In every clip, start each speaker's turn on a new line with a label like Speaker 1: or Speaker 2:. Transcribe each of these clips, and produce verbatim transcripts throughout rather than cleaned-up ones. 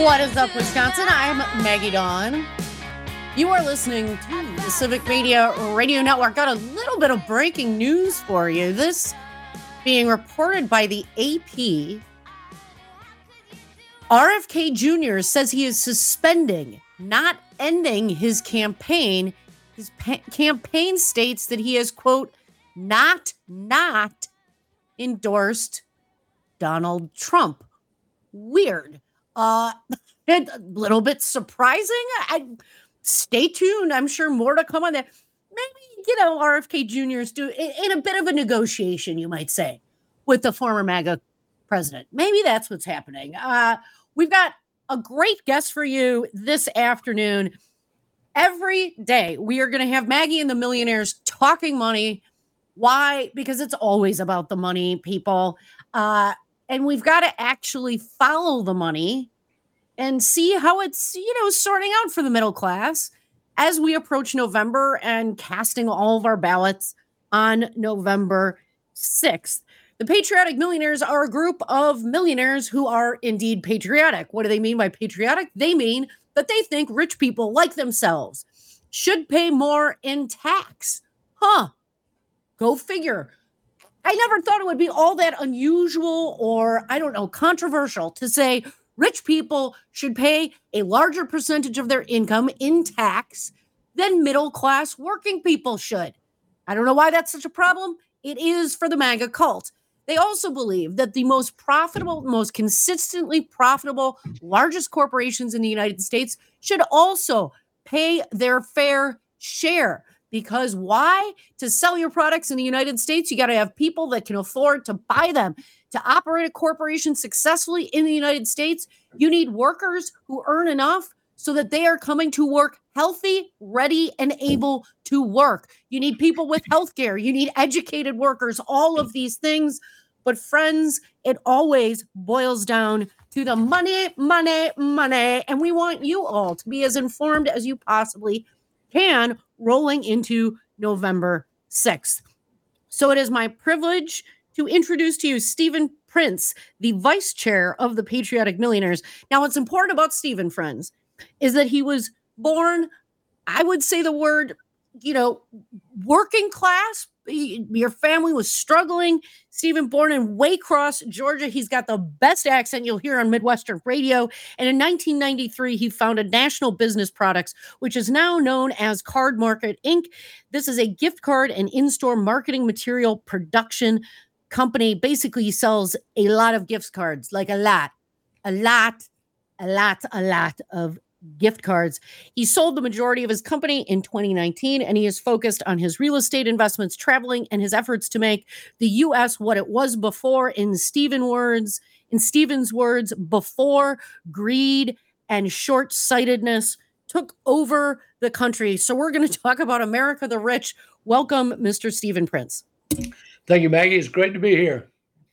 Speaker 1: What is up, Wisconsin? I'm Maggie Dawn. You are listening to the Civic Media Radio Network. Got a little bit of breaking news for you. This being reported by the A P. R F K Junior says he is suspending, not ending his campaign. His pa- campaign states that he has, quote, not, not endorsed Donald Trump. Weird. Uh, a little bit surprising. I, stay tuned. I'm sure more to come on that. Maybe, you know, R F K Junior is doing in, in a bit of a negotiation, you might say, with the former MAGA president. Maybe that's what's happening. Uh, we've got a great guest for you this afternoon. Every day we are going to have Maggie and the Millionaires talking money. Why? Because it's always about the money, people. Uh, and we've got to actually follow the money and see how it's, you know, sorting out for the middle class as we approach November and casting all of our ballots on November sixth. The Patriotic Millionaires are a group of millionaires who are indeed patriotic. What do they mean by patriotic? They mean that they think rich people like themselves should pay more in tax. Huh. Go figure. I never thought it would be all that unusual or, I don't know, controversial to say rich people should pay a larger percentage of their income in tax than middle-class working people should. I don't know why that's such a problem. It is for the MAGA cult. They also believe that the most profitable, most consistently profitable, largest corporations in the United States should also pay their fair share. Because why? To sell your products in the United States, you got to have people that can afford to buy them. To operate a corporation successfully in the United States, you need workers who earn enough so that they are coming to work healthy, ready, and able to work. You need people with health care. You need educated workers, all of these things. But friends, it always boils down to the money, money, money. And we want you all to be as informed as you possibly can rolling into November sixth. So it is my privilege to introduce to you Stephen Prince, the vice chair of the Patriotic Millionaires. Now, what's important about Stephen, friends, is that he was born, I would say the word, you know, working class. Your family was struggling. Stephen, born in Waycross, Georgia. He's got the best accent you'll hear on Midwestern radio. And in nineteen ninety-three, he founded National Business Products, which is now known as Card Market, Incorporated. This is a gift card and in-store marketing material production company. Basically, he sells a lot of gift cards, like a lot, a lot, a lot, a lot of gift cards. He sold the majority of his company in twenty nineteen, and he is focused on his real estate investments, traveling, and his efforts to make the U S what it was before. In Stephen words, in Stephen's words, before greed and short-sightedness took over the country. So we're going to talk about America the Rich. Welcome, Mister Stephen Prince.
Speaker 2: Thank you, Maggie. It's great to be here.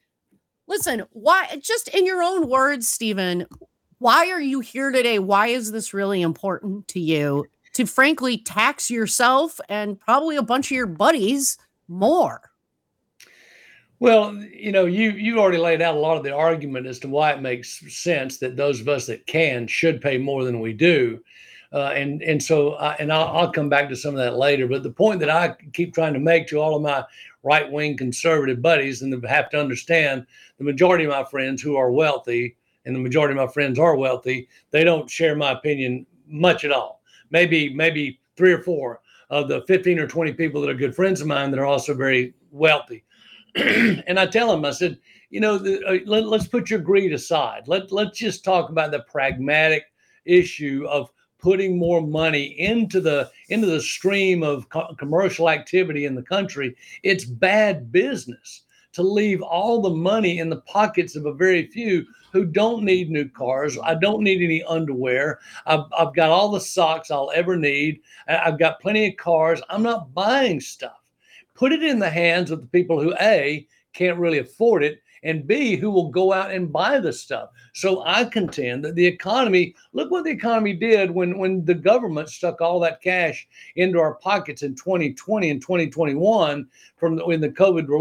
Speaker 1: Listen, why? Just in your own words, Stephen. Why are you here today? Why is this really important to you to frankly tax yourself and probably a bunch of your buddies more?
Speaker 2: Well, you know, you you already laid out a lot of the argument as to why it makes sense that those of us that can should pay more than we do. Uh, and and so I, and I'll, I'll come back to some of that later. But the point that I keep trying to make to all of my right-wing conservative buddies, and they have to understand the majority of my friends who are wealthy, and the majority of my friends are wealthy, they don't share my opinion much at all. Maybe maybe three or four of the fifteen or twenty people that are good friends of mine that are also very wealthy. And I tell them, I said, you know, the, uh, let, let's put your greed aside. Let, let's just talk about the pragmatic issue of putting more money into the into the stream of co- commercial activity in the country. It's bad business to leave all the money in the pockets of a very few who don't need new cars. I don't need any underwear. I've, I've got all the socks I'll ever need. I've got plenty of cars. I'm not buying stuff. Put it in the hands of the people who, A, can't really afford it, and B, who will go out and buy the stuff. So I contend that the economy, look what the economy did when, when the government stuck all that cash into our pockets in twenty twenty and twenty twenty-one from the, in the COVID relief.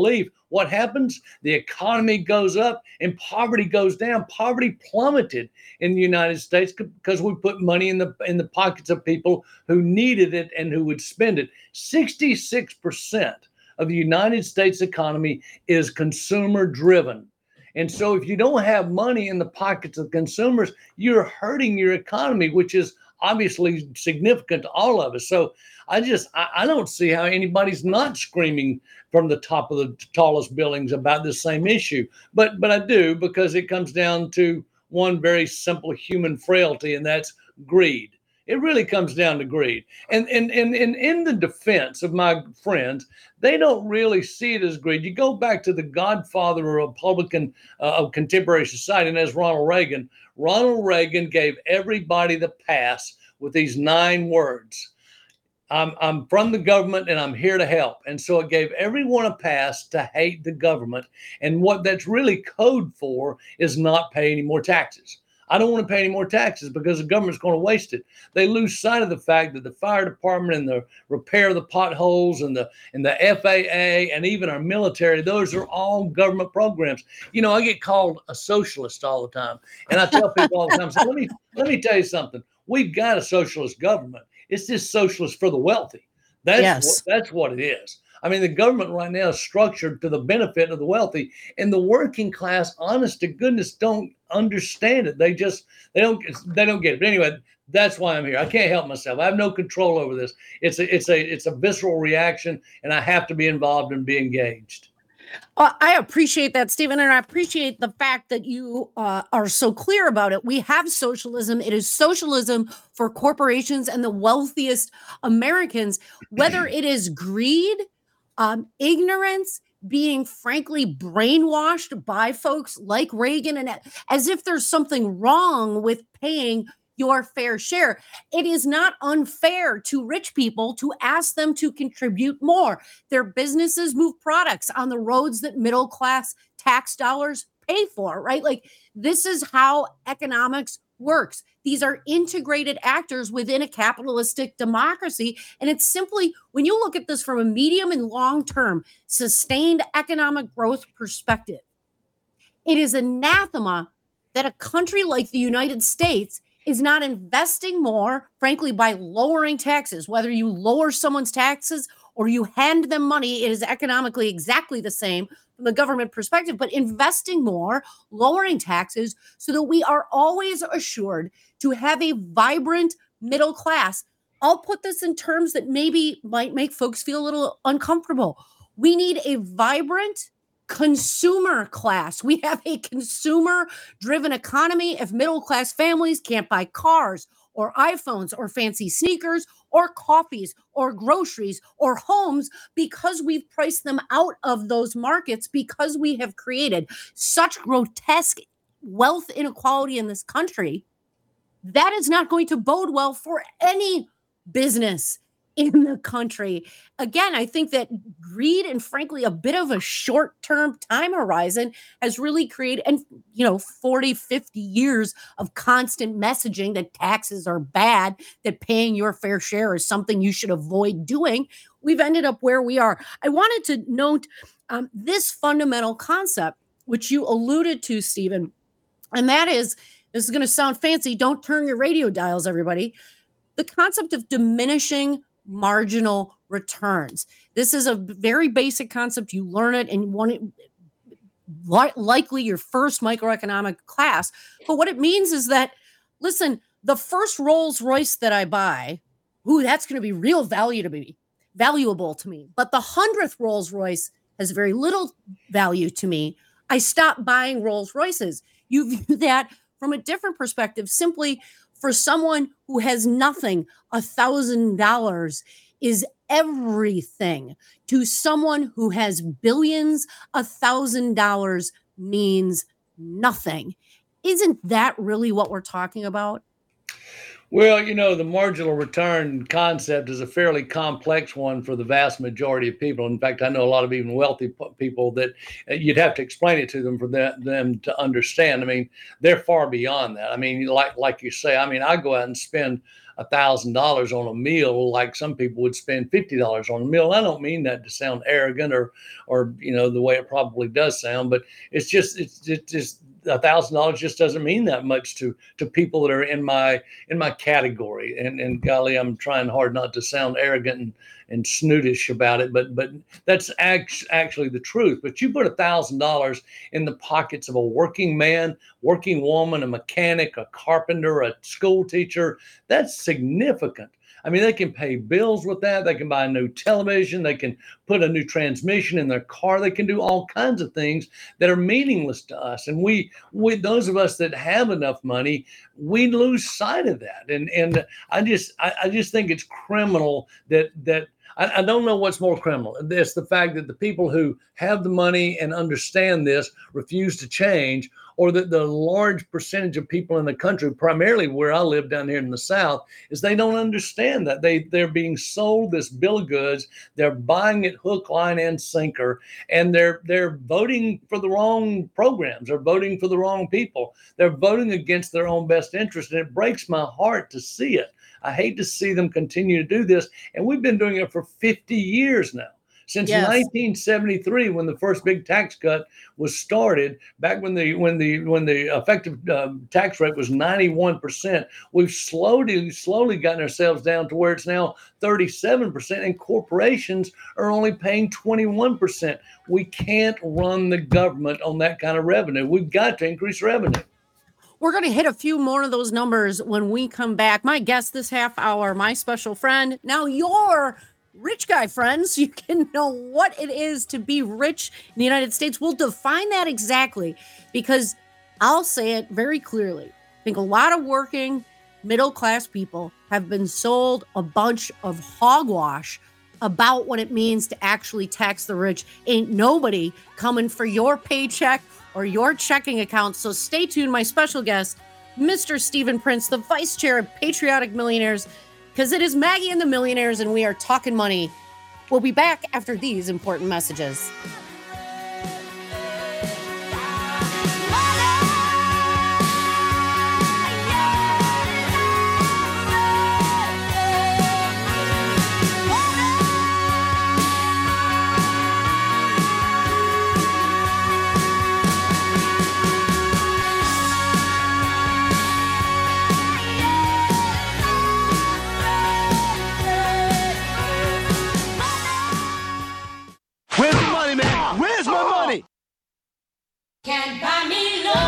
Speaker 2: what happens? The economy goes up and poverty goes down. Poverty plummeted in the United States because we put money in the in the pockets of people who needed it and who would spend it. sixty-six percent of the United States economy is consumer driven. And so if you don't have money in the pockets of consumers, you're hurting your economy, which is obviously significant to all of us. So I just, I, I don't see how anybody's not screaming from the top of the tallest buildings about this same issue. But, but I do, because it comes down to one very simple human frailty, and that's greed. It really comes down to greed. And, and, and, and in the defense of my friends, they don't really see it as greed. You go back to the godfather of Republican uh, of contemporary society, and that's Ronald Reagan. Ronald Reagan gave everybody the pass with these nine words. I'm, I'm from the government and I'm here to help. And so it gave everyone a pass to hate the government. And what that's really code for is not pay any more taxes. I don't want to pay any more taxes because the government's going to waste it. They lose sight of the fact that the fire department and the repair of the potholes and the and the F A A and even our military, those are all government programs. You know, I get called a socialist all the time. And I tell people all the time, so let me let me tell you something. We've got a socialist government. It's just socialist for the wealthy. That's
Speaker 1: Yes.
Speaker 2: what, that's what it is. I mean, the government right now is structured to the benefit of the wealthy, and the working class, honest to goodness, don't understand it. They just, they don't, they don't get it. But anyway, that's why I'm here. I can't help myself. I have no control over this. It's a, it's a, it's a visceral reaction, and I have to be involved and be engaged.
Speaker 1: Uh, I appreciate that, Stephen, and I appreciate the fact that you uh, are so clear about it. We have socialism. It is socialism for corporations and the wealthiest Americans, whether it is greed, um, ignorance, being frankly brainwashed by folks like Reagan, and as if there's something wrong with paying your fair share. It is not unfair to rich people to ask them to contribute more. Their businesses move products on the roads that middle class tax dollars pay for, right? Like, this is how economics works. These are integrated actors within a capitalistic democracy. And it's simply, when you look at this from a medium and long-term sustained economic growth perspective, it is anathema that a country like the United States is not investing more, frankly, by lowering taxes. Whether you lower someone's taxes or you hand them money, it is economically exactly the same from the government perspective, but investing more, lowering taxes so that we are always assured to have a vibrant middle class. I'll put this in terms that maybe might make folks feel a little uncomfortable. We need a vibrant consumer class. We have a consumer-driven economy. If middle-class families can't buy cars or iPhones or fancy sneakers or coffees or groceries or homes because we've priced them out of those markets, because we have created such grotesque wealth inequality in this country, that is not going to bode well for any business in the country. Again, I think that greed and frankly a bit of a short-term time horizon has really created, and you know, forty, fifty years of constant messaging that taxes are bad, that paying your fair share is something you should avoid doing. We've ended up where we are. I wanted to note um, this fundamental concept, which you alluded to, Stephen, and that is, this is going to sound fancy. Don't turn your radio dials, everybody. The concept of diminishing marginal returns. This is a very basic concept. You learn it in one, li- likely your first microeconomic class. But what it means is that, listen, the first Rolls Royce that I buy, ooh, that's going to be real value to me, valuable to me. But the hundredth Rolls Royce has very little value to me. I stop buying Rolls Royces. You view that from a different perspective. Simply, for someone who has nothing, a thousand dollars is everything. To someone who has billions, a thousand dollars means nothing. Isn't that really what we're talking about?
Speaker 2: Well, you know, the marginal return concept is a fairly complex one for the vast majority of people. In fact, I know a lot of even wealthy people that uh, you'd have to explain it to them for that, them to understand. I mean, they're far beyond that. I mean, like like you say, I mean, I go out and spend a thousand dollars on a meal like some people would spend fifty dollars on a meal. I don't mean that to sound arrogant or or you know the way it probably does sound, but it's just it's, it's just a thousand dollars just doesn't mean that much to to people that are in my in my category. And and golly, I'm trying hard not to sound arrogant and, and snootish about it, but but that's act, actually the truth. But you put a thousand dollars in the pockets of a working man, working woman, a mechanic, a carpenter, a school teacher, that's significant. I mean, they can pay bills with that. They can buy a new television. They can put a new transmission in their car. They can do all kinds of things that are meaningless to us. And we, we those of us that have enough money, we lose sight of that. And and I just I, I just think it's criminal that that I, I don't know what's more criminal. It's the fact that the people who have the money and understand this refuse to change, or that the large percentage of people in the country, primarily where I live down here in the South, is they don't understand that they they're being sold this bill of goods. They're buying it hook, line, and sinker, and they're they're voting for the wrong programs. They're voting for the wrong people. They're voting against their own best interest, and it breaks my heart to see it. I hate to see them continue to do this, and we've been doing it for fifty years now. Since yes. nineteen seventy-three, when the first big tax cut was started, back when the when the when the effective uh, tax rate was ninety-one percent, we've slowly slowly gotten ourselves down to where it's now thirty-seven percent, and corporations are only paying twenty-one percent. We can't run the government on that kind of revenue. We've got to increase revenue.
Speaker 1: We're going to hit a few more of those numbers when we come back. My guest this half hour, my special friend, now your rich guy friends, you can know what it is to be rich in the United States. We'll define that exactly, because I'll say it very clearly. I think a lot of working middle-class people have been sold a bunch of hogwash about what it means to actually tax the rich. Ain't nobody coming for your paycheck or your checking account. So stay tuned. My special guest, Mister Stephen Prince, the vice chair of Patriotic Millionaires, because it is Maggie and the Millionaires, and we are talking money. We'll be back after these important messages.
Speaker 3: Can't buy me love,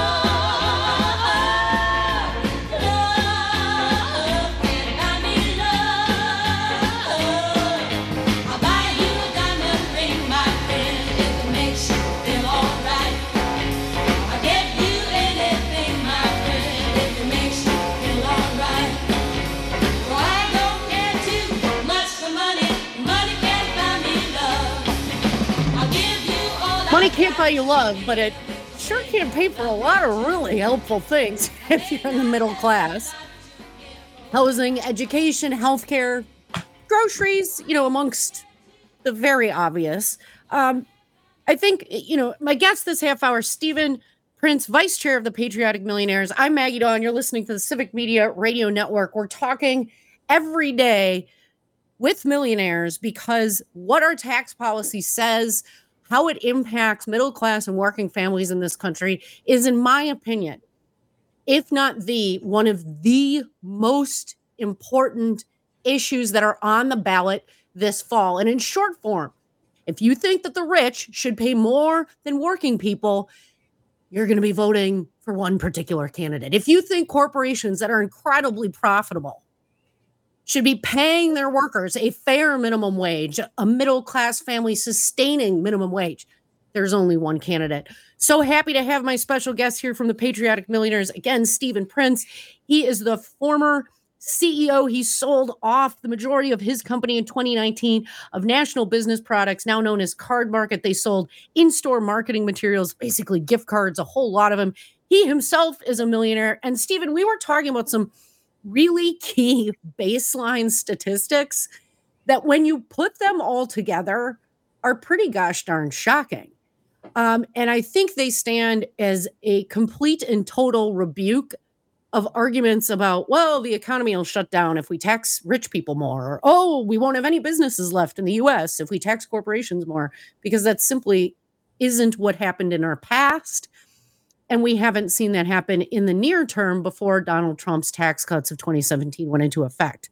Speaker 3: love, can't buy me love. I'll buy you a diamond ring, my friend, if it makes you feel alright. I'll give you anything, my friend, if it makes you feel alright. Well, I don't care too much for money, money can't buy me love. I'll give you all
Speaker 1: Money can't buy you love, but it sure can't pay for a lot of really helpful things if you're in the middle class. Housing, education, healthcare, groceries, you know, amongst the very obvious. Um, I think, you know, my guest this half hour, Stephen Prince, vice chair of the Patriotic Millionaires. I'm Maggie Dawn. You're listening to the Civic Media Radio Network. We're talking every day with millionaires because what our tax policy says, how it impacts middle class and working families in this country is, in my opinion, if not the one of the most important issues that are on the ballot this fall. And in short form, if you think that the rich should pay more than working people, you're going to be voting for one particular candidate. If you think corporations that are incredibly profitable should be paying their workers a fair minimum wage, a middle-class family sustaining minimum wage, there's only one candidate. So happy to have my special guest here from the Patriotic Millionaires. Again, Stephen Prince. He is the former C E O. He sold off the majority of his company in twenty nineteen of National Business Products, now known as Card Market. They sold in-store marketing materials, basically gift cards, a whole lot of them. He himself is a millionaire. And Stephen, we were talking about some really key baseline statistics that when you put them all together are pretty gosh darn shocking. Um, and I think they stand as a complete and total rebuke of arguments about, well, the economy will shut down if we tax rich people more, or, oh, we won't have any businesses left in the U S if we tax corporations more, because that simply isn't what happened in our past. And we haven't seen that happen in the near term before Donald Trump's tax cuts of twenty seventeen went into effect.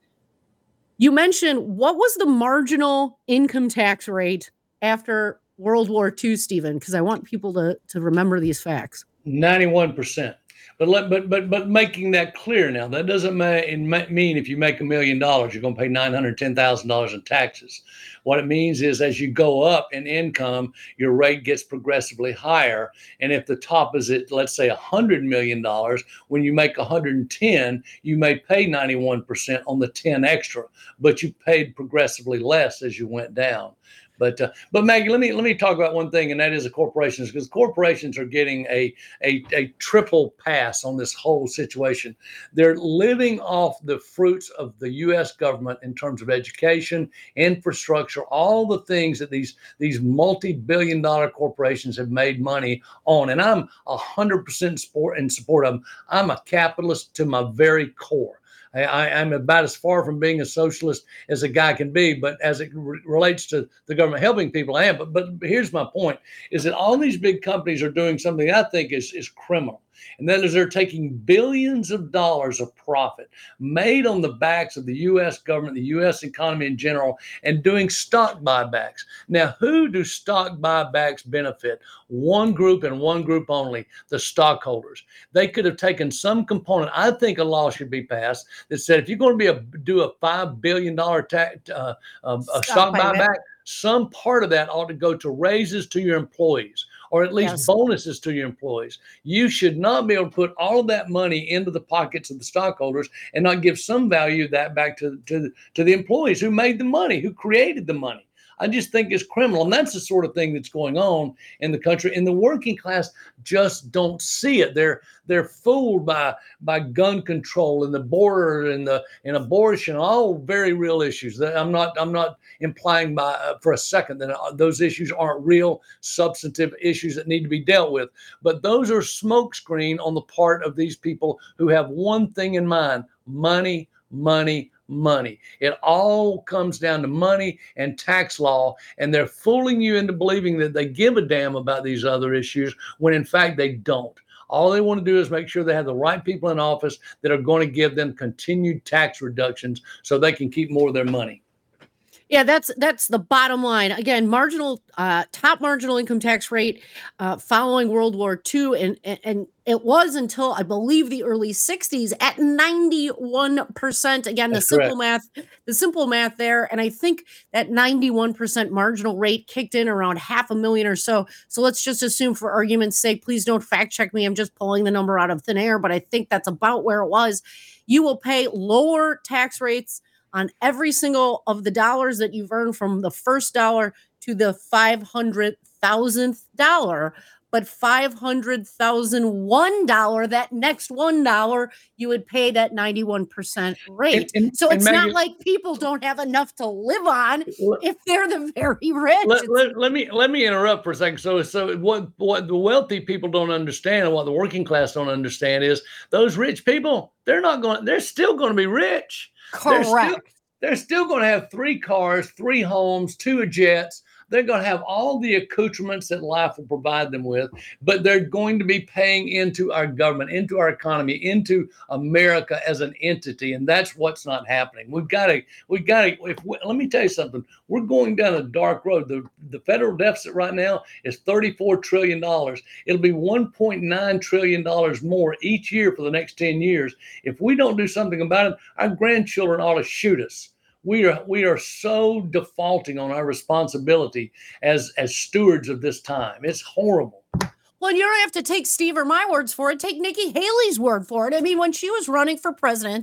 Speaker 1: You mentioned, what was the marginal income tax rate after World War Two, Stephen? Because I want people to, to remember these facts.
Speaker 2: ninety-one percent. But let, but but but making that clear now, that doesn't mean if you make a million dollars, you're going to pay nine hundred ten thousand dollars in taxes. What it means is as you go up in income, your rate gets progressively higher. And if the top is at, let's say, one hundred million dollars, when you make one hundred ten, you may pay ninety-one percent on the ten extra, but you paid progressively less as you went down. But uh, but Maggie, let me let me talk about one thing, and that is the corporations, because corporations are getting a, a a triple pass on this whole situation. They're living off the fruits of the U S government in terms of education, infrastructure, all the things that these these multi-billion dollar corporations have made money on. And I'm a hundred percent support in support of them. I'm a capitalist to my very core. I, I'm about as far from being a socialist as a guy can be, but as it re- relates to the government helping people, I am. But, but here's my point, is that all these big companies are doing something I think is, is criminal. And that is they're taking billions of dollars of profit made on the backs of the U S government, the U S economy in general, and doing stock buybacks. Now, who do stock buybacks benefit? One group and one group only, the stockholders. They could have taken some component. I think a law should be passed that said if you're going to be a do a five billion dollars ta- uh, uh, a stock buyback, some part of that ought to go to raises to your employees, or at least
Speaker 1: Yes.
Speaker 2: bonuses to your employees. You should not be able to put all of that money into the pockets of the stockholders and not give some value of that back to, to, to the employees who made the money, who created the money. I just think it's criminal. And that's the sort of thing that's going on in the country. And the working class just don't see it. They're they're fooled by by gun control and the border and the and abortion, all very real issues. I'm not I'm not implying by uh, for a second that uh, those issues aren't real substantive issues that need to be dealt with. But those are smokescreen on the part of these people who have one thing in mind: money, money, money. It all comes down to money and tax law, and they're fooling you into believing that they give a damn about these other issues when in fact they don't. All they want to do is make sure they have the right people in office that are going to give them continued tax reductions so they can keep more of their money.
Speaker 1: Yeah, that's that's the bottom line. Again, marginal uh, top marginal income tax rate uh, following World War Two, and, and and it was until I believe the early sixties at ninety-one percent. Again,
Speaker 2: That's
Speaker 1: the simple
Speaker 2: correct.
Speaker 1: math, the simple math there, and I think that ninety-one percent marginal rate kicked in around half a million or so. So let's just assume, for argument's sake, please don't fact check me. I'm just pulling the number out of thin air, but I think that's about where it was. You will pay lower tax rates on every single of the dollars that you've earned from the first dollar to the five hundred thousandth dollar, but five hundred thousand one dollar, that next one dollar, you would pay that ninety-one percent rate.
Speaker 2: And- and-
Speaker 1: so
Speaker 2: and
Speaker 1: it's
Speaker 2: Maggie-
Speaker 1: not like people don't have enough to live on
Speaker 2: Let-
Speaker 1: if they're the very rich.
Speaker 2: Let,
Speaker 1: It's-
Speaker 2: let, let me let me interrupt for a second. So so what what the wealthy people don't understand and what the working class don't understand is those rich people, they're not going they're still going to be rich. They're still,
Speaker 1: Correct.
Speaker 2: they're still going to have three cars, three homes, two jets. They're going to have all the accoutrements that life will provide them with, but they're going to be paying into our government, into our economy, into America as an entity, and that's what's not happening. We've got to, we've got to. If we, let me tell you something. We're going down a dark road. The the federal deficit right now is thirty-four trillion dollars. It'll be one point nine trillion dollars more each year for the next ten years. If we don't do something about it, our grandchildren ought to shoot us. We are we are so defaulting on our responsibility as as stewards of this time. It's horrible.
Speaker 1: Well, you don't have to take Steve or my words for it. Take Nikki Haley's word for it. I mean, when she was running for president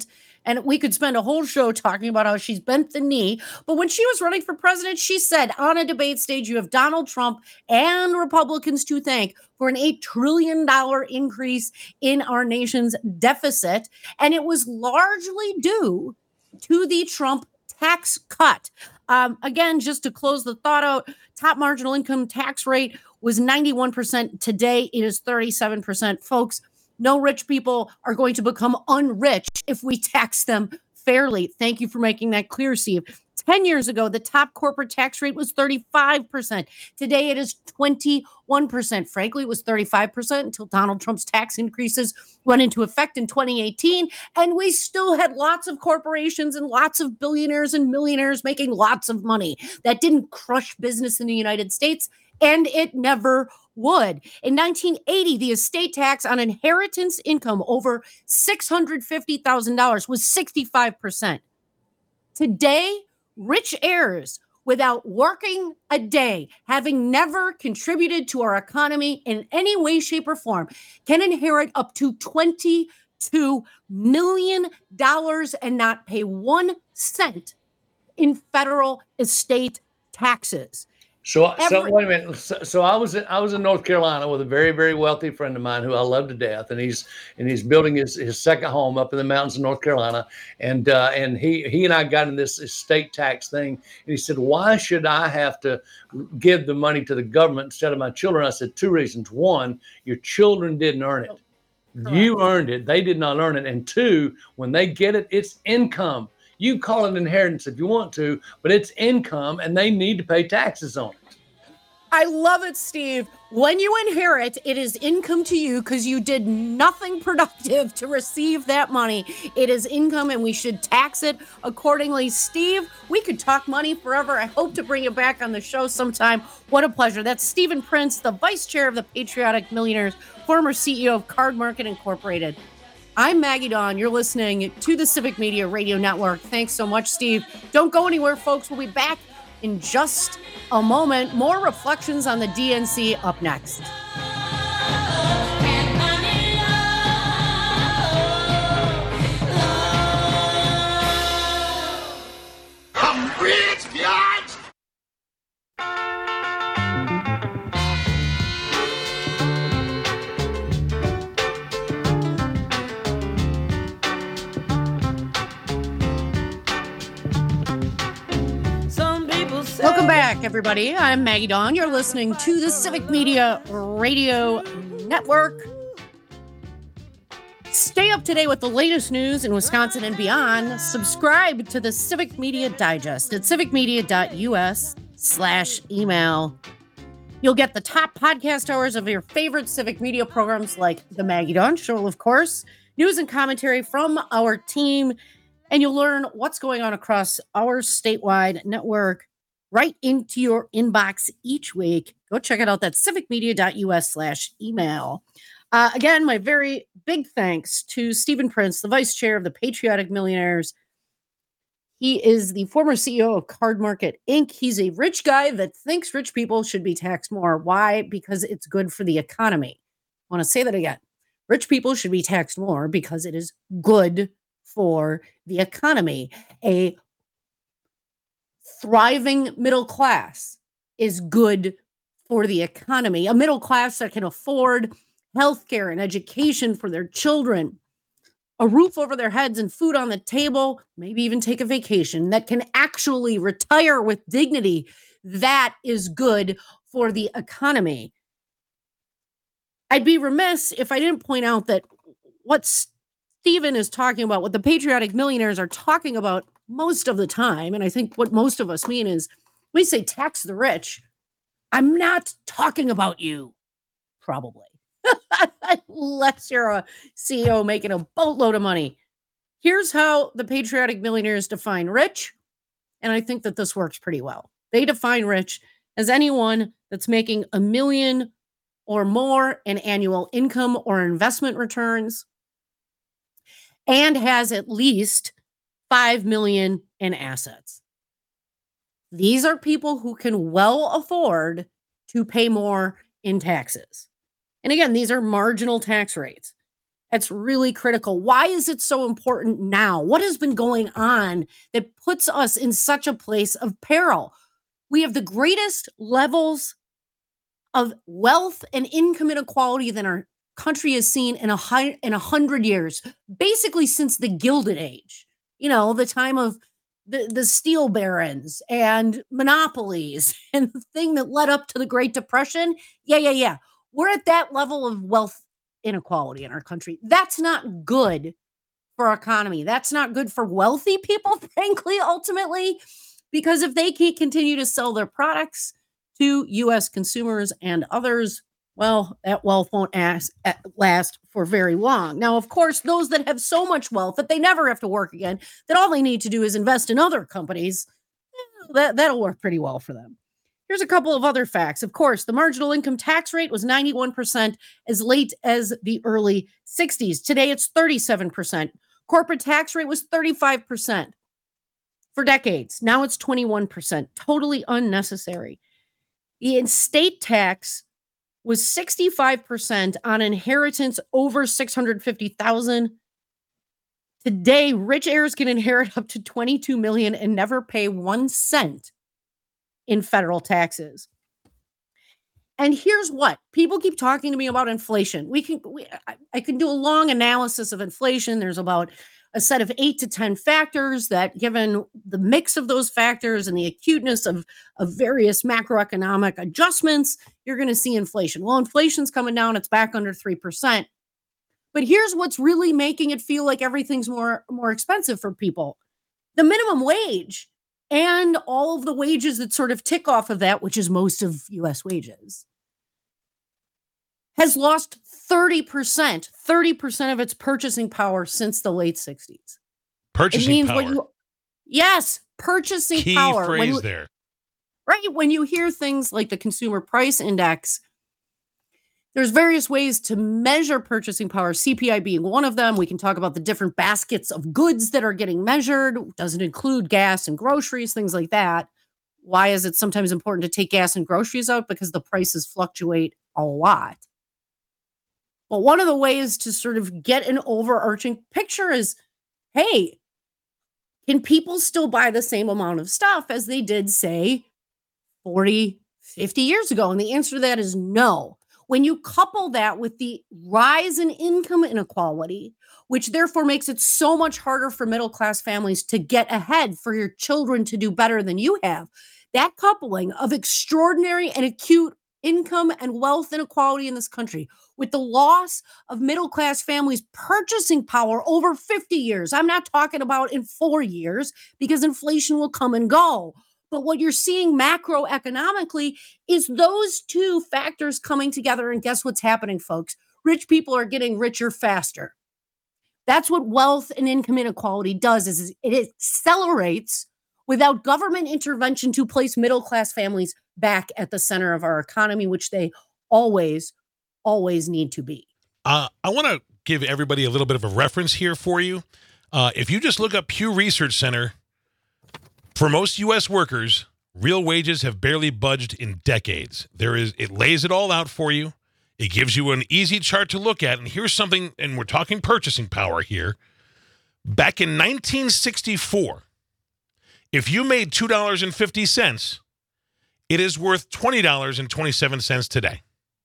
Speaker 1: And we could spend a whole show talking about how she's bent the knee. But when she was running for president, she said on a debate stage, you have Donald Trump and Republicans to thank for an eight trillion dollars increase in our nation's deficit. And it was largely due to the Trump tax cut. Um, again, just to close the thought out, top marginal income tax rate was ninety-one percent. Today, it is thirty-seven percent. Folks, no rich people are going to become unrich if we tax them fairly. Thank you for making that clear, Steve. ten years ago, the top corporate tax rate was thirty-five percent. Today, it is twenty-one percent. Frankly, it was thirty-five percent until Donald Trump's tax increases went into effect in twenty eighteen. And we still had lots of corporations and lots of billionaires and millionaires making lots of money. That didn't crush business in the United States, and it never would. In nineteen eighty, the estate tax on inheritance income over six hundred fifty thousand dollars was sixty-five percent. Today, rich heirs without working a day, having never contributed to our economy in any way, shape, or form, can inherit up to twenty-two million dollars and not pay one cent in federal estate taxes.
Speaker 2: So, so
Speaker 1: Every-
Speaker 2: wait a minute. So, so I was in, I was in North Carolina with a very, very wealthy friend of mine who I love to death, and he's and he's building his, his second home up in the mountains of North Carolina, and uh, and he he and I got in this estate tax thing, and he said, "Why should I have to give the money to the government instead of my children?" I said, two reasons. One, your children didn't earn it. You earned it. They did not earn it. And two, when they get it, it's income. You call it inheritance if you want to, but it's income, and they need to pay taxes on it.
Speaker 1: I love it, Steve. When you inherit, it is income to you because you did nothing productive to receive that money. It is income, and we should tax it accordingly. Steve, we could talk money forever. I hope to bring you back on the show sometime. What a pleasure. That's Stephen Prince, the vice chair of the Patriotic Millionaires, former C E O of Card Market Incorporated. I'm Maggie Dawn. You're listening to the Civic Media Radio Network. Thanks so much, Steve. Don't go anywhere, folks. We'll be back in just a moment. More reflections on the D N C up next.
Speaker 3: And money, love, love.
Speaker 4: I'm rich, biatch!
Speaker 3: Some people say
Speaker 1: Welcome back, everybody. I'm Maggie Dawn. You're listening to the Civic Media Radio Network. Stay up to date with the latest news in Wisconsin and beyond. Subscribe to the Civic Media Digest at civicmedia.us slash email. You'll get the top podcast hours of your favorite civic media programs like The Maggie Dawn Show, of course, news and commentary from our team, and you'll learn what's going on across our statewide network right into your inbox each week. Go check it out. That's civicmedia.us slash email. Uh, again, my very big thanks to Stephen Prince, the vice chair of the Patriotic Millionaires. He is the former C E O of Card Market Incorporated. He's a rich guy that thinks rich people should be taxed more. Why? Because it's good for the economy. I want to say that again. Rich people should be taxed more because it is good for the economy. A thriving middle class is good for the economy. A middle class that can afford healthcare and education for their children, a roof over their heads and food on the table, maybe even take a vacation, that can actually retire with dignity. That is good for the economy. I'd be remiss if I didn't point out that what Stephen is talking about, what the Patriotic Millionaires are talking about most of the time, and I think what most of us mean is, when we say tax the rich, I'm not talking about you, probably. Unless you're a C E O making a boatload of money. Here's how the Patriotic Millionaires define rich, and I think that this works pretty well. They define rich as anyone that's making a million or more in annual income or investment returns and has at least five million in assets. These are people who can well afford to pay more in taxes. And again, these are marginal tax rates. That's really critical. Why is it so important now? What has been going on that puts us in such a place of peril? We have the greatest levels of wealth and income inequality than our country has seen in a hi- in a hundred years, basically since the Gilded Age. You know, the time of the, the steel barons and monopolies and the thing that led up to the Great Depression. Yeah, yeah, yeah. We're at that level of wealth inequality in our country. That's not good for our economy. That's not good for wealthy people, frankly, ultimately, because if they can't continue to sell their products to U S consumers and others, well, that wealth won't as, at, last for very long. Now, of course, those that have so much wealth that they never have to work again, that all they need to do is invest in other companies, eh, that, that'll work pretty well for them. Here's a couple of other facts. Of course, the marginal income tax rate was ninety-one percent as late as the early sixties. Today, it's thirty-seven percent. Corporate tax rate was thirty-five percent for decades. Now it's twenty-one percent. Totally unnecessary. The estate tax was sixty-five percent on inheritance over six hundred fifty thousand dollars. Today, rich heirs can inherit up to twenty-two million dollars and never pay one cent in federal taxes. And here's what people keep talking to me about inflation. We can, we, I, I can do a long analysis of inflation. There's about a set of eight to ten factors that, given the mix of those factors and the acuteness of, of various macroeconomic adjustments, you're going to see inflation. Well, inflation's coming down. It's back under three percent. But here's what's really making it feel like everything's more, more expensive for people. The minimum wage and all of the wages that sort of tick off of that, which is most of U S wages, has lost thirty percent, thirty percent of its purchasing power since the late sixties.
Speaker 5: Purchasing
Speaker 1: it means
Speaker 5: power.
Speaker 1: When you, yes, purchasing
Speaker 5: Key
Speaker 1: power.
Speaker 5: phrase
Speaker 1: when you,
Speaker 5: there.
Speaker 1: Right. When you hear things like the Consumer Price Index, there's various ways to measure purchasing power, C P I being one of them. We can talk about the different baskets of goods that are getting measured. Does it include gas and groceries, things like that? Why is it sometimes important to take gas and groceries out? Because the prices fluctuate a lot. But one of the ways to sort of get an overarching picture is, hey, can people still buy the same amount of stuff as they did, say, forty, fifty years ago? And the answer to that is no. When you couple that with the rise in income inequality, which therefore makes it so much harder for middle-class families to get ahead, for your children to do better than you have, that coupling of extraordinary and acute income and wealth inequality in this country, with the loss of middle-class families' purchasing power over fifty years. I'm not talking about in four years, because inflation will come and go. But what you're seeing macroeconomically is those two factors coming together. And guess what's happening, folks? Rich people are getting richer faster. That's what wealth and income inequality does, is it accelerates without government intervention to place middle-class families back at the center of our economy, which they always, always need to be.
Speaker 5: Uh, I want to give everybody a little bit of a reference here for you. Uh, if you just look up Pew Research Center, for most U S workers, real wages have barely budged in decades. There is, it lays it all out for you. It gives you an easy chart to look at. And here's something, and we're talking purchasing power here. Back in nineteen sixty-four, if you made two dollars and fifty cents, it is worth twenty dollars and twenty-seven cents today.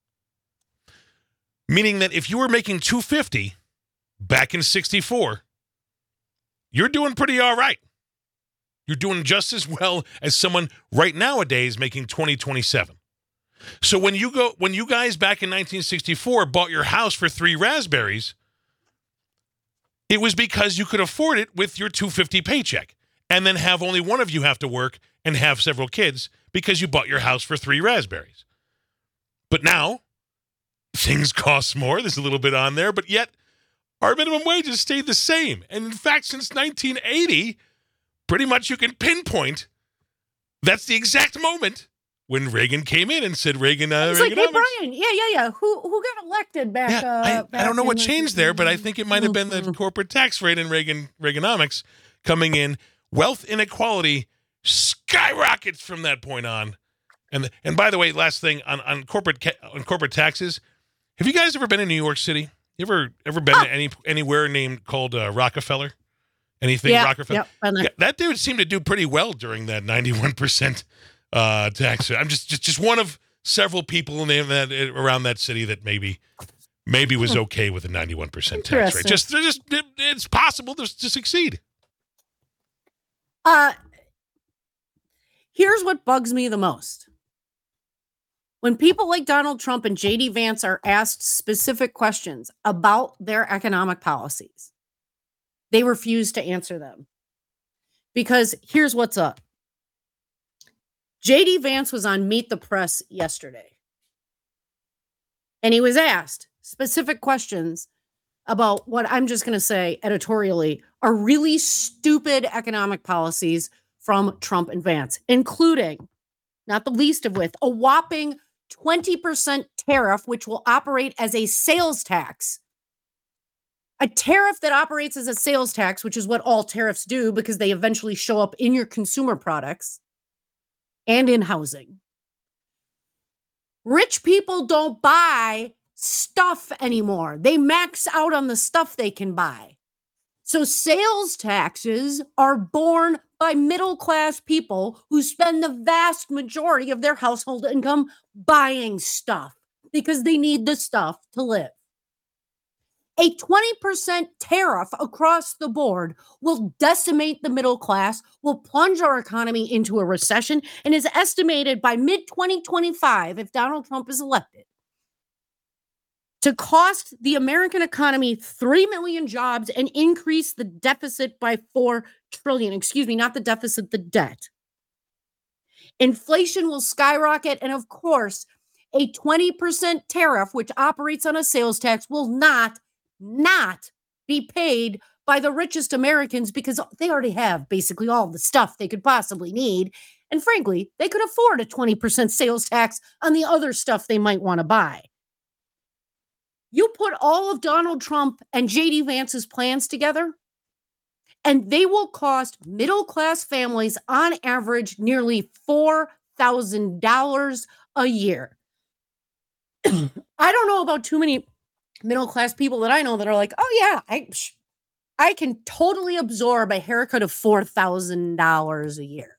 Speaker 5: Meaning that if you were making two dollars and fifty cents back in sixty-four, you're doing pretty all right. You're doing just as well as someone right nowadays making twenty dollars and twenty-seven cents. So when you go, when you guys back in nineteen sixty-four bought your house for three raspberries, it was because you could afford it with your two dollars and fifty cents paycheck, and then have only one of you have to work and have several kids because you bought your house for three raspberries. But now things cost more. There's a little bit on there, but yet our minimum wages stayed the same. And in fact, since nineteen eighty, pretty much you can pinpoint that's the exact moment when Reagan came in and said Reagan. Uh,
Speaker 1: It's like, hey,
Speaker 5: Reaganomics.
Speaker 1: Brian, yeah, yeah, yeah. Who who got elected back?
Speaker 5: Yeah,
Speaker 1: uh,
Speaker 5: I, I
Speaker 1: back
Speaker 5: don't know
Speaker 1: in
Speaker 5: what
Speaker 1: the-
Speaker 5: changed there, but I think it might have been the corporate tax rate and Reagan Reaganomics coming in. Wealth inequality skyrockets from that point on. And and by the way, last thing on, on corporate ca- on corporate taxes, have you guys ever been in New York City? You ever ever been
Speaker 1: Ah.
Speaker 5: to any anywhere named called uh, Rockefeller? Anything
Speaker 1: Yeah,
Speaker 5: Rockefeller?
Speaker 1: yep, been there.
Speaker 5: Yeah, that dude seemed to do pretty well during that ninety-one percent uh, tax. I'm just, just just one of several people in that around that city that maybe maybe was okay with a ninety-one percent tax rate.
Speaker 1: Interesting.
Speaker 5: Just, they're just it, it's possible to, to succeed.
Speaker 1: Uh, here's what bugs me the most. When people like Donald Trump and J D Vance are asked specific questions about their economic policies, they refuse to answer them. Because here's what's up. J D Vance was on Meet the Press yesterday. And he was asked specific questions about what I'm just going to say editorially are really stupid economic policies from Trump and Vance, including, not the least of which, a whopping twenty percent tariff, which will operate as a sales tax. A tariff that operates as a sales tax, which is what all tariffs do because they eventually show up in your consumer products and in housing. Rich people don't buy stuff anymore. They max out on the stuff they can buy. So sales taxes are borne by middle-class people who spend the vast majority of their household income buying stuff because they need the stuff to live. A twenty percent tariff across the board will decimate the middle class, will plunge our economy into a recession, and is estimated by mid twenty twenty-five, if Donald Trump is elected, to cost the American economy three million jobs and increase the deficit by four trillion. Excuse me, not the deficit, the debt. Inflation will skyrocket, and of course, a twenty percent tariff, which operates on a sales tax, will not not be paid by the richest Americans because they already have basically all the stuff they could possibly need. And frankly, they could afford a twenty percent sales tax on the other stuff they might want to buy. You put all of Donald Trump and J D Vance's plans together, and they will cost middle-class families on average nearly four thousand dollars a year. I don't know about too many middle-class people that I know that are like, oh yeah, I, I can totally absorb a haircut of four thousand dollars a year.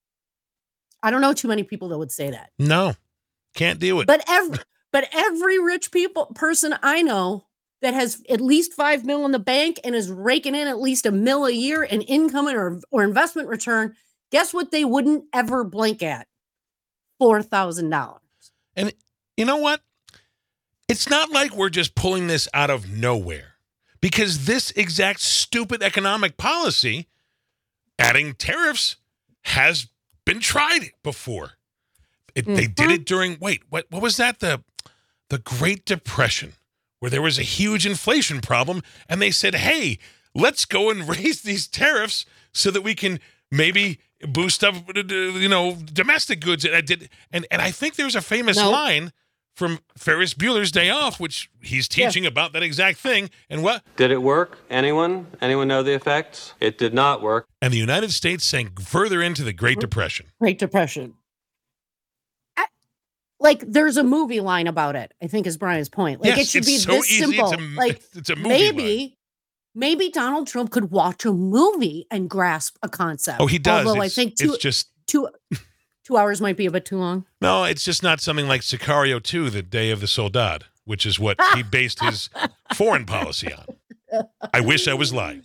Speaker 1: I don't know too many people that would say that.
Speaker 5: No, can't do it.
Speaker 1: But every, but every rich people person I know that has at least five mil in the bank and is raking in at least a mil a year in income or, or investment return, guess what they wouldn't ever blink at? four thousand dollars.
Speaker 5: And you know what? It's not like we're just pulling this out of nowhere, because this exact stupid economic policy, adding tariffs, has been tried before. It, mm-hmm. They did it during, wait, what what was that? The, the Great Depression, where there was a huge inflation problem, and they said, hey, let's go and raise these tariffs so that we can maybe boost up, you know, domestic goods. And I did, and, and I think there's a famous
Speaker 1: no.
Speaker 5: line from Ferris Bueller's Day Off, which he's teaching yeah. about that exact thing. And what?
Speaker 6: Did it work? Anyone? Anyone know the effects? It did not work.
Speaker 5: And the United States sank further into the Great Depression.
Speaker 1: Great Depression. I, like, there's a movie line about it, I think is Brian's point. Like,
Speaker 5: yes,
Speaker 1: it should be
Speaker 5: so
Speaker 1: this
Speaker 5: easy.
Speaker 1: simple.
Speaker 5: It's a,
Speaker 1: like,
Speaker 5: it's a movie
Speaker 1: maybe,
Speaker 5: line.
Speaker 1: maybe Donald Trump could watch a movie and grasp a concept.
Speaker 5: Oh, he does.
Speaker 1: Although
Speaker 5: it's,
Speaker 1: I think two,
Speaker 5: it's just
Speaker 1: two, two hours might be a bit too long.
Speaker 5: No, it's just not something like Sicario two, The Day of the Soldad, which is what he based his foreign policy on. I wish I was lying.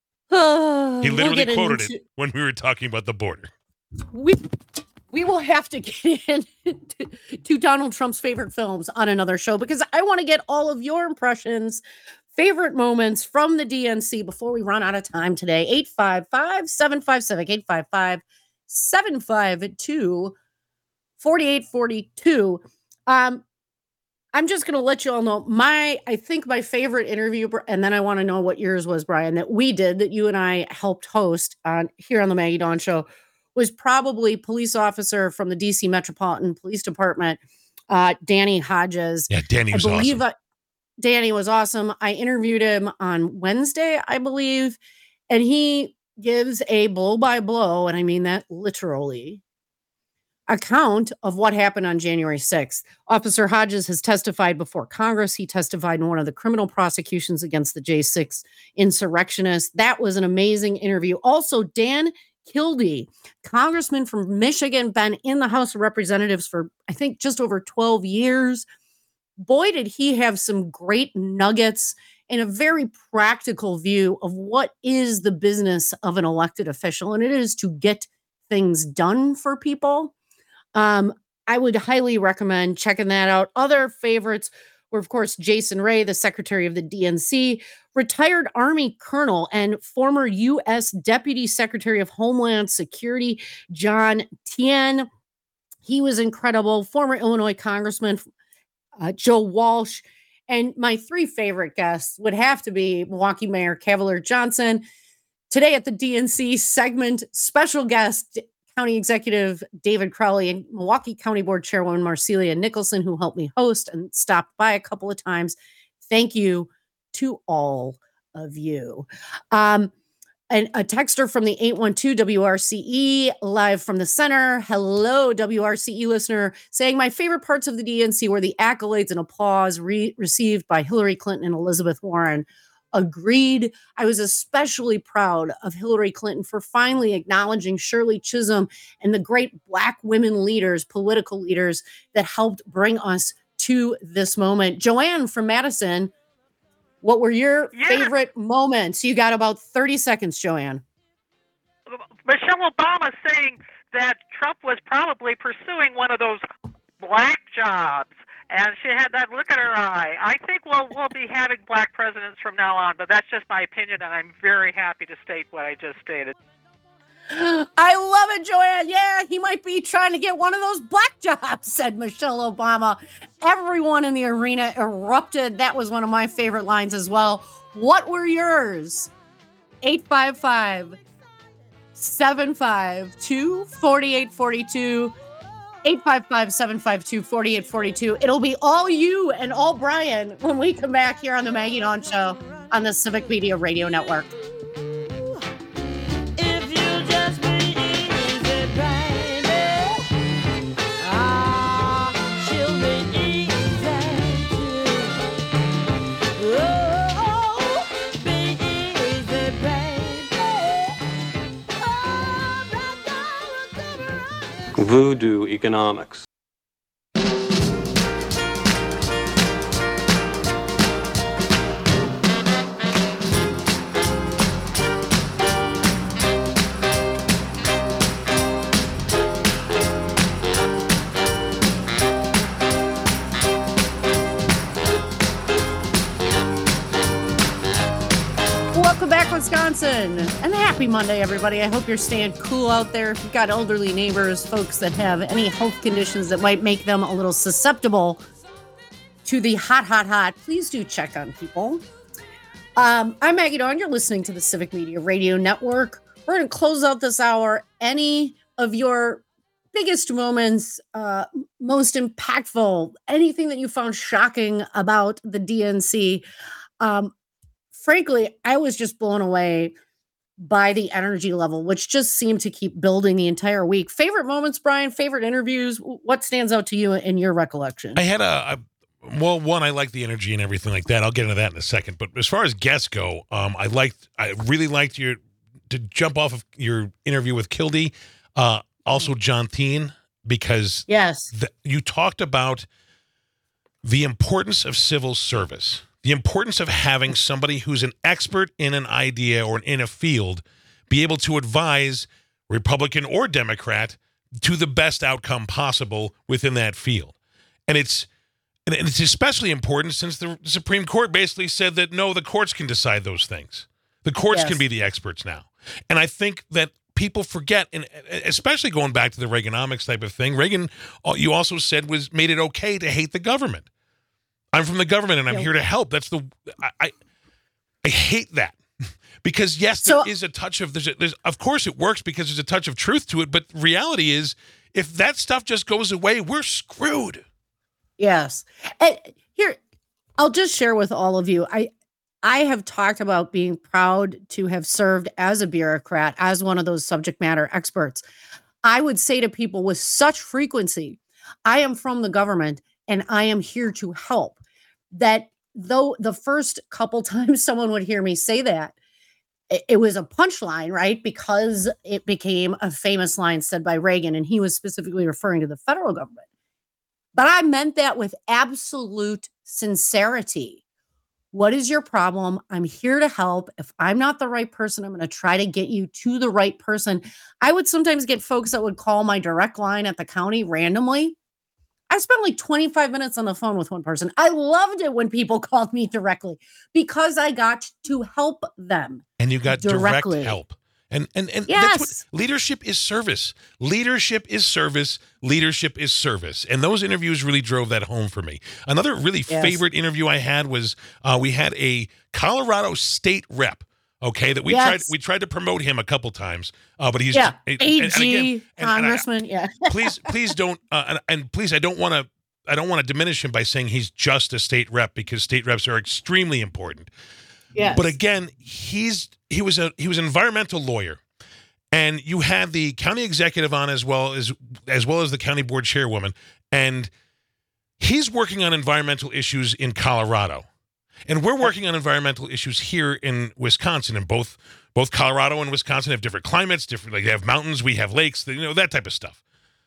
Speaker 5: He literally we'll quoted into, it when we were talking about the border.
Speaker 1: We we will have to get into to Donald Trump's favorite films on another show, because I want to get all of your impressions, favorite moments from the D N C before we run out of time today. eight five five, seven five seven, eight five five, seven five two, four eight four two. Um, I'm just going to let you all know my, I think my favorite interview, and then I want to know what yours was, Brian, that we did, that you and I helped host on here on the Maggie Dawn Show, was probably police officer from the D C Metropolitan Police Department, uh, Danny Hodges.
Speaker 5: Yeah, Danny was
Speaker 1: I believe
Speaker 5: awesome.
Speaker 1: I, Danny was awesome. I interviewed him on Wednesday, I believe, and he gives a blow by blow, and I mean that literally, account of what happened on January sixth. Officer Hodges has testified before Congress. He testified in one of the criminal prosecutions against the J six insurrectionists. That was an amazing interview. Also, Dan Kildee, congressman from Michigan, been in the House of Representatives for, I think, just over twelve years. Boy, did he have some great nuggets and a very practical view of what is the business of an elected official, and it is to get things done for people. Um, I would highly recommend checking that out. Other favorites were, of course, Jason Ray, the secretary of the D N C, retired Army colonel and former U S Deputy Secretary of Homeland Security, John Tien. He was incredible. Former Illinois Congressman uh, Joe Walsh. And my three favorite guests would have to be Milwaukee Mayor Cavalier Johnson. Today at the D N C segment, special guest County Executive David Crowley and Milwaukee County Board Chairwoman Marcelia Nicholson, who helped me host and stopped by a couple of times. Thank you to all of you. Um, and a texter from the eight one two W R C E, live from the center. Hello, W R C E listener, saying my favorite parts of the D N C were the accolades and applause re- received by Hillary Clinton and Elizabeth Warren. Agreed. I was especially proud of Hillary Clinton for finally acknowledging Shirley Chisholm and the great Black women leaders, political leaders that helped bring us to this moment. Joanne from Madison, what were your
Speaker 7: Yeah.
Speaker 1: favorite moments? You got about thirty seconds, Joanne.
Speaker 7: Michelle Obama saying that Trump was probably pursuing one of those black jobs, and she had that look in her eye. I think we'll we'll be having black presidents from now on, but that's just my opinion, and I'm very happy to state what I just stated.
Speaker 1: I love it, Joanne. Yeah, he might be trying to get one of those black jobs, said Michelle Obama. Everyone in the arena erupted. That was one of my favorite lines as well. What were yours? eight five five, seven five two, four eight four two. eight five five, seven five two, four eight four two. It'll be all you and all Brian when we come back here on the Maggie Dawn Show on the Civic Media Radio Network.
Speaker 3: If you just be easy, baby, ah, she'll be easy too. Oh, be easy, baby. Oh, right now we'll come around.
Speaker 6: Voodoo economics.
Speaker 1: Welcome back, Wisconsin, and happy Monday, everybody. I hope you're staying cool out there. If you've got elderly neighbors, folks that have any health conditions that might make them a little susceptible to the hot, hot, hot, please do check on people. Um, I'm Maggie Dawn. You're listening to the Civic Media Radio Network. We're going to close out this hour. Any of your biggest moments, uh, most impactful, anything that you found shocking about the D N C? Um, frankly, I was just blown away by the energy level, which just seemed to keep building the entire week. Favorite moments, Brian? Favorite interviews? What stands out to you in your recollection?
Speaker 5: I had a, a well, one, I like the energy and everything like that. I'll get into that in a second. But as far as guests go, um, I liked, I really liked your to jump off of your interview with Kildee, uh, also John Thien, because
Speaker 1: yes,
Speaker 5: the, you talked about the importance of civil service. The importance of having somebody who's an expert in an idea or in a field be able to advise, Republican or Democrat, to the best outcome possible within that field. And it's and it's especially important since the Supreme Court basically said that, no, the courts can decide those things. The courts
Speaker 1: Yes.
Speaker 5: can be the experts now. And I think that people forget, and especially going back to the Reaganomics type of thing, Reagan, you also said, was made it okay to hate the government. I'm from the government and I'm
Speaker 1: Yeah.
Speaker 5: here to help. That's the I I, I hate that because yes,
Speaker 1: So-
Speaker 5: there is a touch of there's, a, there's of course it works because there's a touch of truth to it. But reality is, if that stuff just goes away, we're screwed.
Speaker 1: Yes. And here, I'll just share with all of you. I I have talked about being proud to have served as a bureaucrat, as one of those subject matter experts. I would say to people with such frequency, I am from the government and I am here to help. That though the first couple times someone would hear me say that, it, it was a punchline, right? Because it became a famous line said by Reagan, and he was specifically referring to the federal government. But I meant that with absolute sincerity. What is your problem? I'm here to help. If I'm not the right person, I'm going to try to get you to the right person. I would sometimes get folks that would call my direct line at the county randomly. I spent like twenty-five minutes on the phone with one person. I loved it when people called me directly because I got to help them.
Speaker 5: And you got
Speaker 1: directly.
Speaker 5: direct help. And and and
Speaker 1: Yes.
Speaker 5: that's what leadership is service. Leadership is service. Leadership is service. And those interviews really drove that home for me. Another really
Speaker 1: Yes.
Speaker 5: favorite interview I had was uh, we had a Colorado state rep. Okay, that we
Speaker 1: Yes.
Speaker 5: tried we tried to promote him a couple times, uh, but he's
Speaker 1: Yeah,
Speaker 5: and-
Speaker 1: A
Speaker 5: and
Speaker 1: G,
Speaker 5: again, and- and I-
Speaker 1: Congressman, yeah.
Speaker 5: please please don't uh, and, and please I don't want to I don't want to diminish him by saying he's just a state rep, because state reps are extremely important.
Speaker 1: Yes.
Speaker 5: But again, he's he was a he was an environmental lawyer, and you had the county executive on as well as as well as the county board chairwoman, and he's working on environmental issues in Colorado, and we're working on environmental issues here in Wisconsin. And both both Colorado and Wisconsin have different climates, different like they have mountains, we have lakes, you know, that type of stuff.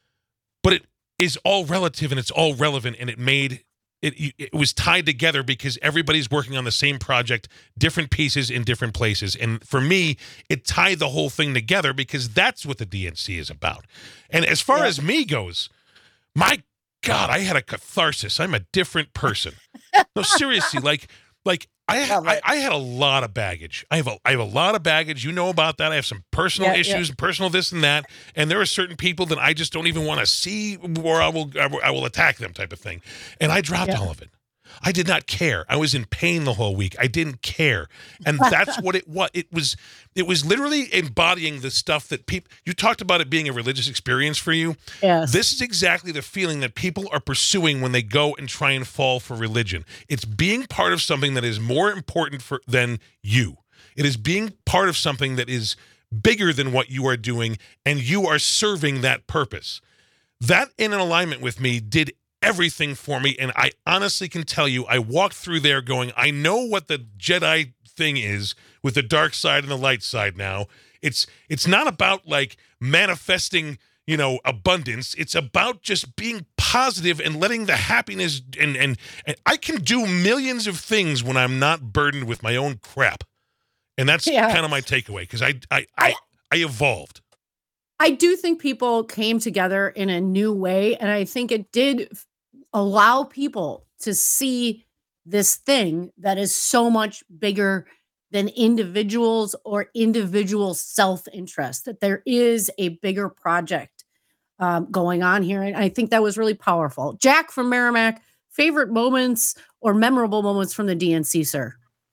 Speaker 5: But it is all relative and it's all relevant, and it made it it was tied together because everybody's working on the same project, different pieces in different places. And for me, it tied the whole thing together because that's what the D N C is about. And as far
Speaker 1: Yeah.
Speaker 5: as me goes, my God, I had a catharsis. I'm a different person. No, seriously, like like I,
Speaker 1: Love
Speaker 5: I
Speaker 1: it.
Speaker 5: I had a lot of baggage. I have a I have a lot of baggage. You know about that. I have some personal
Speaker 1: Yeah, yeah.
Speaker 5: issues, personal this and that. And there are certain people that I just don't even want to see, or I will I will- I will attack them, type of thing. And I dropped
Speaker 1: Yeah.
Speaker 5: all of it. I did not care. I was in pain the whole week. I didn't care. And that's what it was. It was it was literally embodying the stuff that people, you talked about it being a religious experience for you.
Speaker 1: Yes.
Speaker 5: This is exactly the feeling that people are pursuing when they go and try and fall for religion. It's being part of something that is more important for than you. It is being part of something that is bigger than what you are doing, and you are serving that purpose. That, in alignment with me, did everything for me. And I honestly can tell you, I walked through there going, I know what the Jedi thing is with the dark side and the light side now. It's it's not about like manifesting, you know, abundance. It's about just being positive and letting the happiness and and, and I can do millions of things when I'm not burdened with my own crap. And that's
Speaker 1: Yeah.
Speaker 5: kind of my takeaway, because I I, I I evolved.
Speaker 1: I do think people came together in a new way, and I think it did f- allow people to see this thing that is so much bigger than individuals or individual self-interest, that there is a bigger project um, going on here. And I think that was really powerful. Jack from Merrimack, favorite moments or memorable moments from the D N C, sir?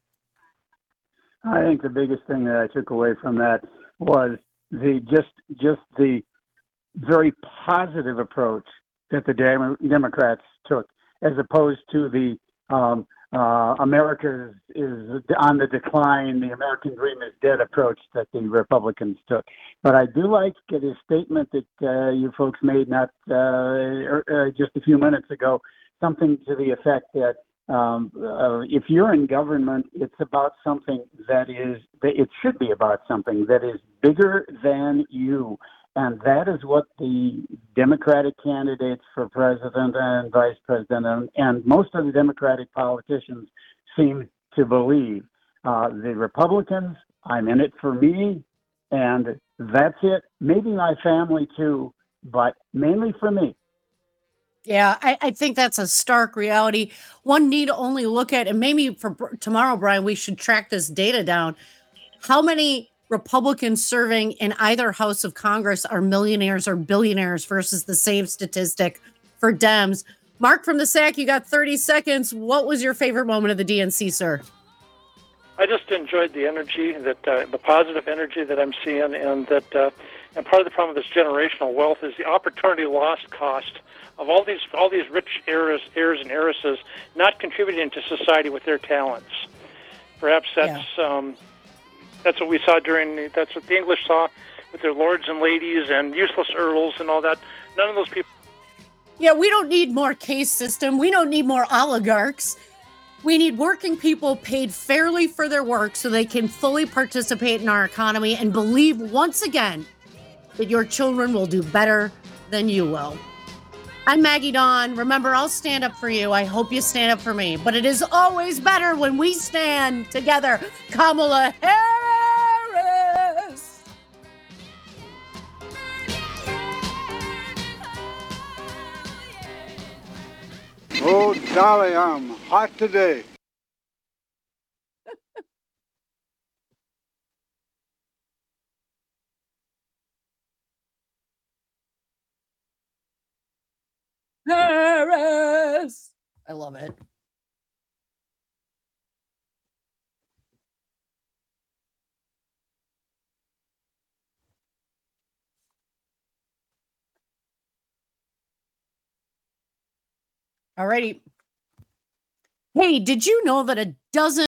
Speaker 8: I think the biggest thing that I took away from that was the just just the very positive approach that the Dem- Democrats took, as opposed to the um, uh, America is, is on the decline, the American dream is dead approach that the Republicans took. But I do like the statement that uh, you folks made not uh, er, uh, just a few minutes ago, something to the effect that um, uh, if you're in government, it's about something that is, it should be about something that is bigger than you. And that is what the Democratic candidates for president and vice president and, and most of the Democratic politicians seem to believe. Uh, the Republicans, I'm in it for me, and that's it. Maybe my family too, but mainly for me.
Speaker 1: Yeah, I, I think that's a stark reality. One need only look at, and maybe for br- tomorrow, Brian, we should track this data down. How many Republicans serving in either house of Congress are millionaires or billionaires versus the same statistic for Dems? Mark from the S A C, you got thirty seconds. What was your favorite moment of the D N C, sir?
Speaker 9: I just enjoyed the energy, that uh, the positive energy that I'm seeing, and that uh, and part of the problem with this generational wealth is the opportunity lost cost of all these all these rich heirs, heirs and heiresses not contributing to society with their talents. Perhaps that's um, that's what we saw during the, that's what the English saw with their lords and ladies and useless earls and all that. None of those people.
Speaker 1: Yeah, we don't need more caste system. We don't need more oligarchs. We need working people paid fairly for their work so they can fully participate in our economy and believe once again that your children will do better than you will. I'm Maggie Dawn. Remember, I'll stand up for you. I hope you stand up for me. But it is always better when we stand together. Kamala Harris.
Speaker 10: Oh, Dolly, I'm hot today.
Speaker 1: Harris. I love it. All righty. Hey, did you know that a dozen